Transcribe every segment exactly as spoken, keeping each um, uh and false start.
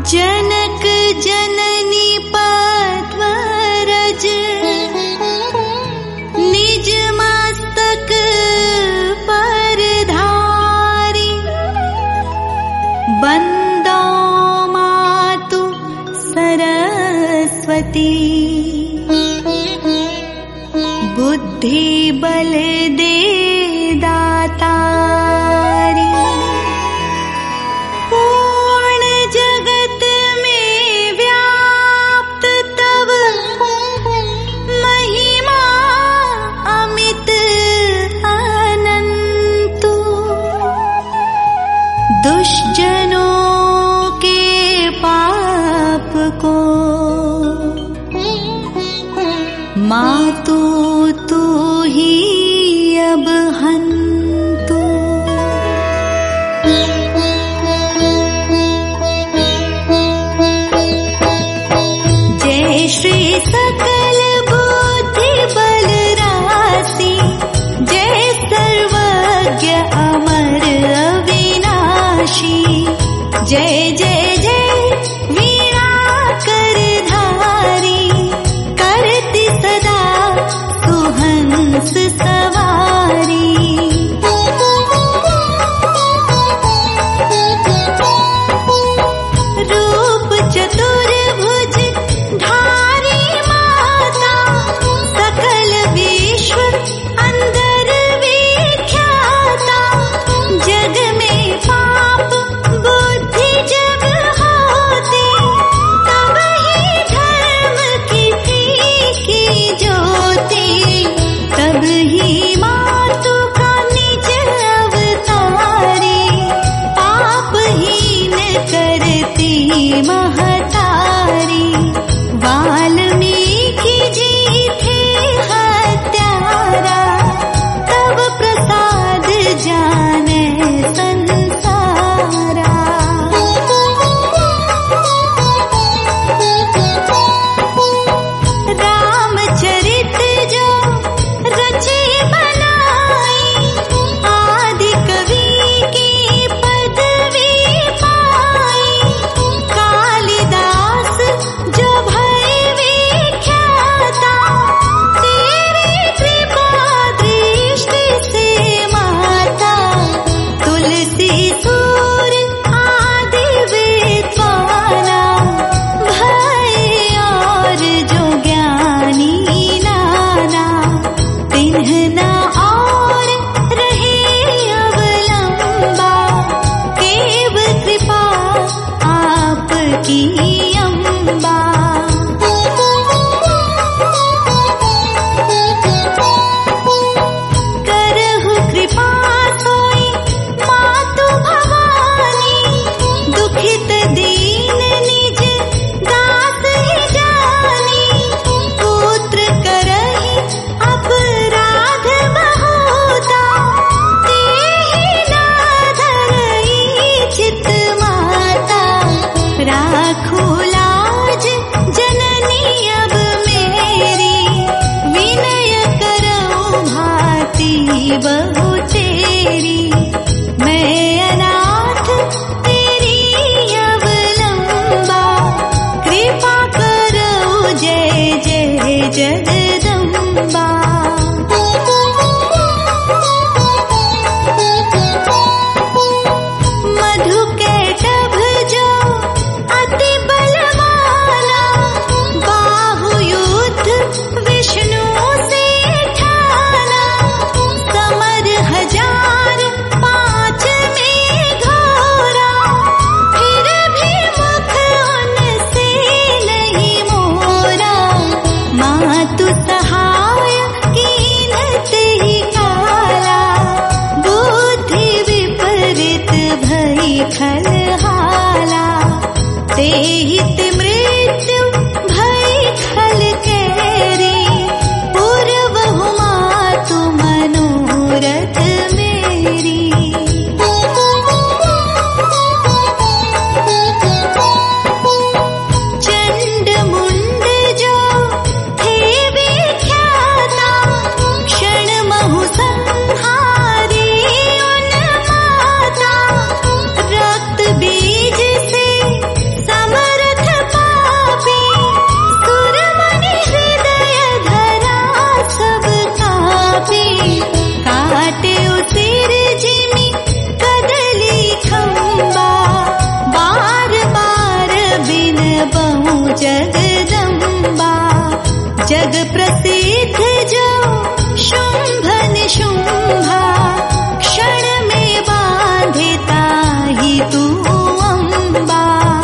जनक जननी पद्मरज निज मस्तक पर धारी, बंदो मातु सरस्वती बुद्धि बल दे दातारी। पूर्ण जगत में व्याप्त तव महिमा अमित अनंत। दुष्जनों के पाप को मातु तू ही अब हंतु। जय श्री सकल बुद्धि बल राशि, जय सर्वज्ञ अमर अविनाशी। जय जय जय वीणा कर धारी, करती सदा सुहंस सवारी। रूप चतुर्भुज धारी माता, सकल विश्व अंदर विख्याता। जग में पाप बुद्धि जब होती, तब ही धर्म की फीकी ज्योति। तब ही मातु का निज अवतारी, पापहीन करती महतारी। वाल्मीकि जी थे हत्यारा, तब प्रसाद जाने संसारा। रामचरित जो रचे बनाई, आदि कवि की पदवी पाई। कालिदास जो भय विख्याता, तेरी कृपा दृष्टि से माता। तुलसी सूर आदि विद्वाना, भय और जो ज्ञानी नाना। तिन्ह ना और रहे अवलंबा, केव कृपा आपकी अम्बा। करहु कृपा सोई मातु भवानी, सिद्ध जो शुंभ निशुंभा क्षण में बांधे ताहि तू अम्बा।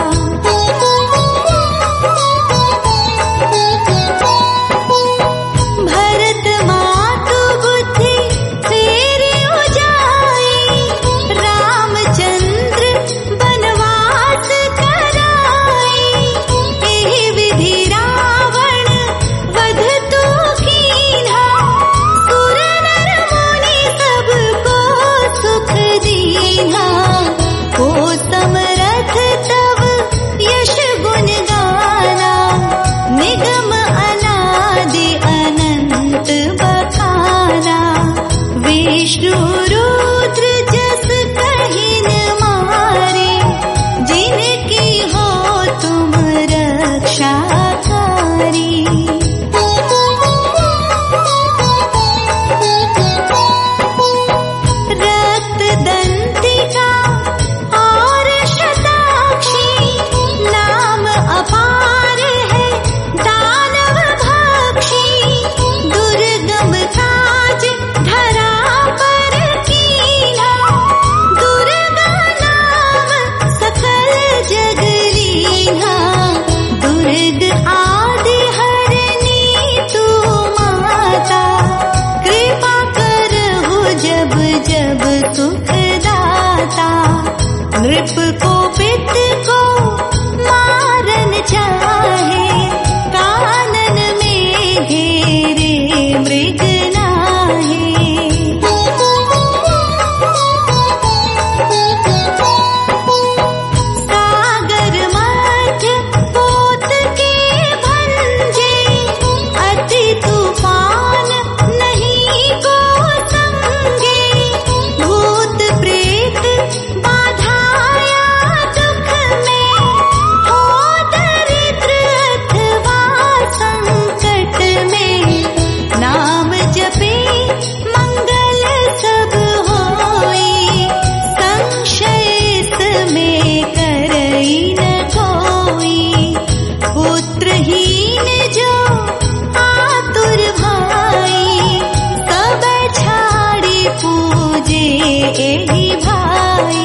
भरत मातु बुद्धि फेरि उजाई रामचंद्र बनवास कराई। एहि विधि रावण वध तू कीन्हा सुर नर मुनि सबको सुख दीन्हा। हो समरथ तव यश गुण गाना निगम अनादि अनंत बखाना। विष्णु रुद्र जस कहिन मारे जिनकी हो तुम रक्षाकारी। रक्त दंतिका और शताक्षी नाम अपार है दानव भक्षी। दुर्गम काज धरा पर कीन्हा दुर्गा नाम सकल जग लीन्हा। दुर्ग आदि हरनी तू माता कृपा करहु जब जब सुख दाता। नृप को पित को मारन चाहे कानन में घेरे मृग नाहे। सागर मध्य पोत के भंजे अति तूफान नहीं को संगे। भूत प्रेत बाधाया दुख में हो दरिद्र अथवा संकट में। नाम जपे मंगल सब होई संशय इसमें करई न कोई। पुत्रहीन जो आतुर भाई सब छाड़ी पूजे एहि भाई।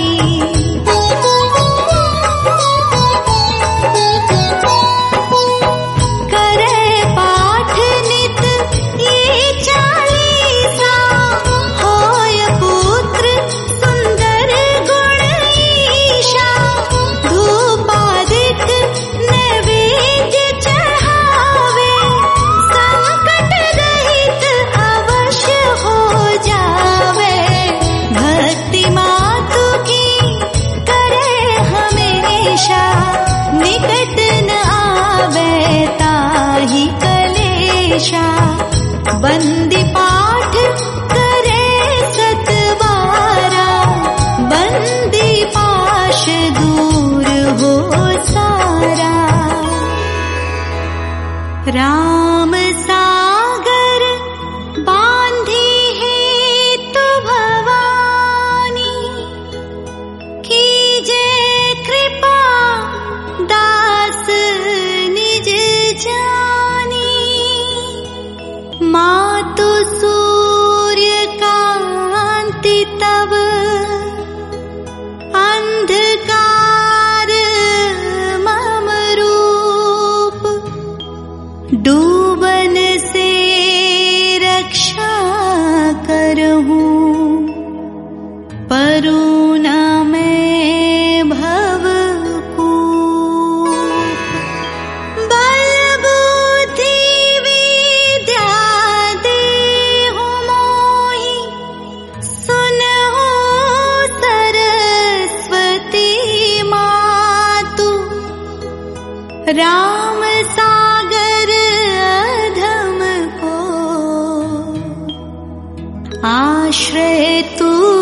करे पाठ नित ये चालीसा होय पुत्र सुंदर गुण ईशा। धूपादिक नैवेद्य चढ़ावे संकट रहित अवश्य हो जावे। भक्ति मातु की करे हमेशा निकट न आवे ताहि कलेशा। बंदी पाठ करे सत बारा बंदी पाश दूर हो सारा। राम सागर बांधी हेतु भवानी कीजे कृपा दास निज जानी। मातु सूर्य कांति तब अंधकार मम रूप। डूबन से रक्षा करहूँ परुन में भव कूप। बल बुद्धि विद्या देहु मोहि सुनहु सरस्वती मातु। राम सागर अधम को आश्रय तू